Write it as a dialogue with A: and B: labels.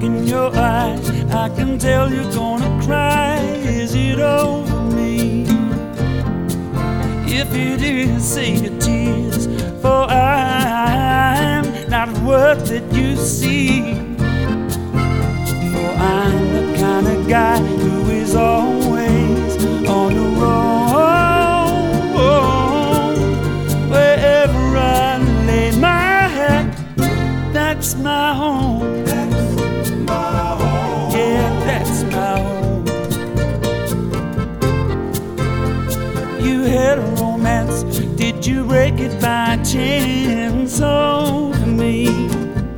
A: in your eyes, I can tell you're gonna cry. Is it over me? If it is, say your tears, for I'm not worth it, you see. For I'm the kind of guy who is always on the road. Wherever I lay my head, that's my home. That's my home. Yeah, that's my home. You had a romance, did you break it by chance? Oh,